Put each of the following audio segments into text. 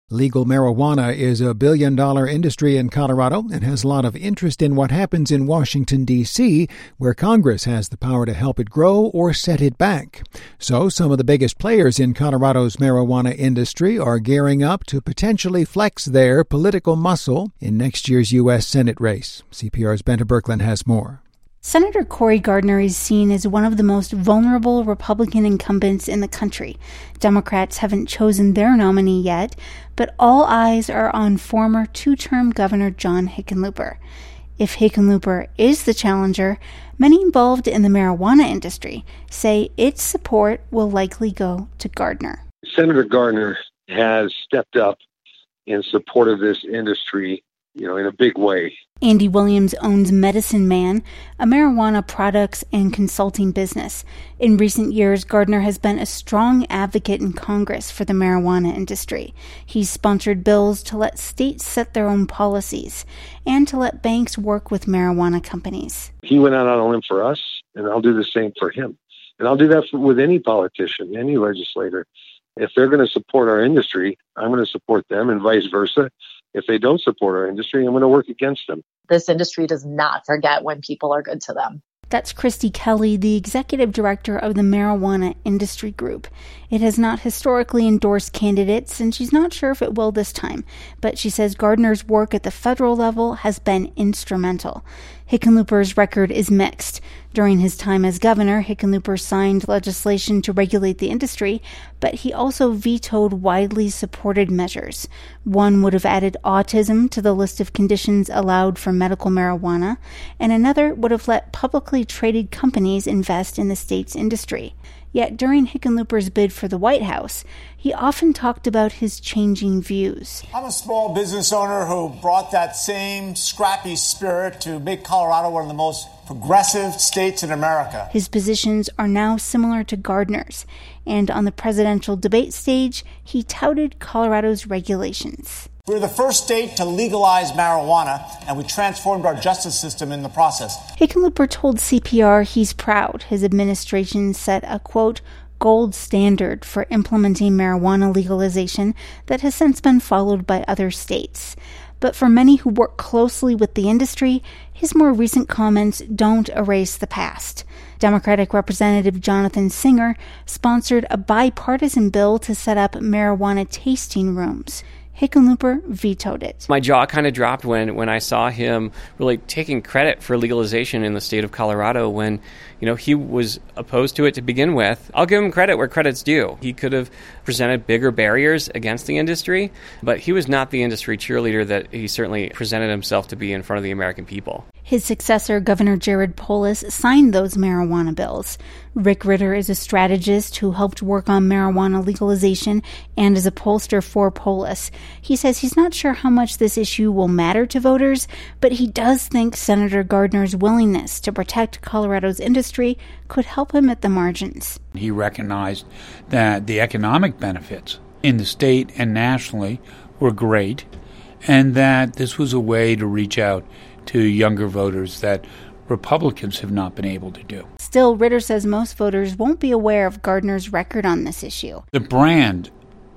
Legal marijuana is a billion-dollar industry in Colorado and has a lot of interest in what happens in Washington, D.C., where Congress has the power to help it grow or set it back. So some of the biggest players in Colorado's marijuana industry are gearing up to potentially flex their political muscle in next year's U.S. Senate race. CPR's Benta Birkeland has more. Senator Cory Gardner is seen as one of the most vulnerable Republican incumbents in the country. Democrats haven't chosen their nominee yet, but all eyes are on former two-term Governor John Hickenlooper. If Hickenlooper is the challenger, many involved in the marijuana industry say its support will likely go to Gardner. Senator Gardner has stepped up in support of this industry, in a big way. Andy Williams owns Medicine Man, a marijuana products and consulting business. In recent years, Gardner has been a strong advocate in Congress for the marijuana industry. He's sponsored bills to let states set their own policies and to let banks work with marijuana companies. He went out on a limb for us, and I'll do the same for him. And I'll do that with any politician, any legislator. If they're going to support our industry, I'm going to support them, and vice versa. If they don't support our industry, I'm going to work against them. This industry does not forget when people are good to them. That's Christy Kelly, the executive director of the Marijuana Industry Group. It has not historically endorsed candidates, and she's not sure if it will this time, but she says Gardner's work at the federal level has been instrumental. Hickenlooper's record is mixed. During his time as governor, Hickenlooper signed legislation to regulate the industry, but he also vetoed widely supported measures. One would have added autism to the list of conditions allowed for medical marijuana, and another would have let publicly traded companies invest in the state's industry. Yet during Hickenlooper's bid for the White House, he often talked about his changing views. I'm a small business owner who brought that same scrappy spirit to make Colorado one of the most progressive states in America. His positions are now similar to Gardner's, and on the presidential debate stage, he touted Colorado's regulations. We were the first state to legalize marijuana, and we transformed our justice system in the process. Hickenlooper told CPR he's proud his administration set a, quote, gold standard for implementing marijuana legalization that has since been followed by other states. But for many who work closely with the industry, his more recent comments don't erase the past. Democratic Representative Jonathan Singer sponsored a bipartisan bill to set up marijuana tasting rooms. Hickenlooper vetoed it. My jaw kind of dropped when I saw him really taking credit for legalization in the state of Colorado when, he was opposed to it to begin with. I'll give him credit where credit's due. He could have presented bigger barriers against the industry, but he was not the industry cheerleader that he certainly presented himself to be in front of the American people. His successor, Governor Jared Polis, signed those marijuana bills. Rick Ritter is a strategist who helped work on marijuana legalization and is a pollster for Polis. He says he's not sure how much this issue will matter to voters, but he does think Senator Gardner's willingness to protect Colorado's industry could help him at the margins. He recognized that the economic benefits in the state and nationally were great, and that this was a way to reach out to younger voters that Republicans have not been able to do. Still, Ritter says most voters won't be aware of Gardner's record on this issue. The brand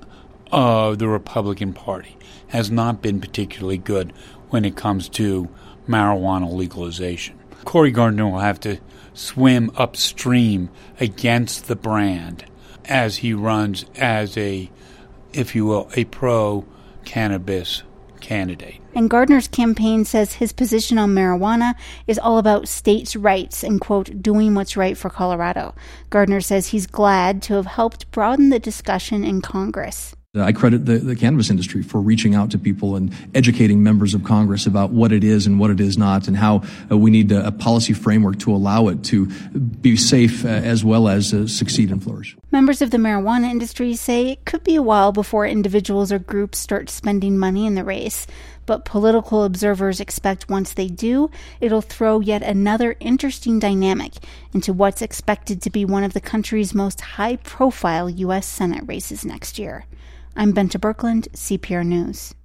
of the Republican Party has not been particularly good when it comes to marijuana legalization. Cory Gardner will have to swim upstream against the brand as he runs as a, if you will, a pro-cannabis candidate. And Gardner's campaign says his position on marijuana is all about states' rights and, quote, doing what's right for Colorado. Gardner says he's glad to have helped broaden the discussion in Congress. I credit the cannabis industry for reaching out to people and educating members of Congress about what it is and what it is not, and how we need a policy framework to allow it to be safe as well as succeed and flourish. Members of the marijuana industry say it could be a while before individuals or groups start spending money in the race. But political observers expect once they do, it'll throw yet another interesting dynamic into what's expected to be one of the country's most high-profile U.S. Senate races next year. I'm Benta Birkeland, CPR News.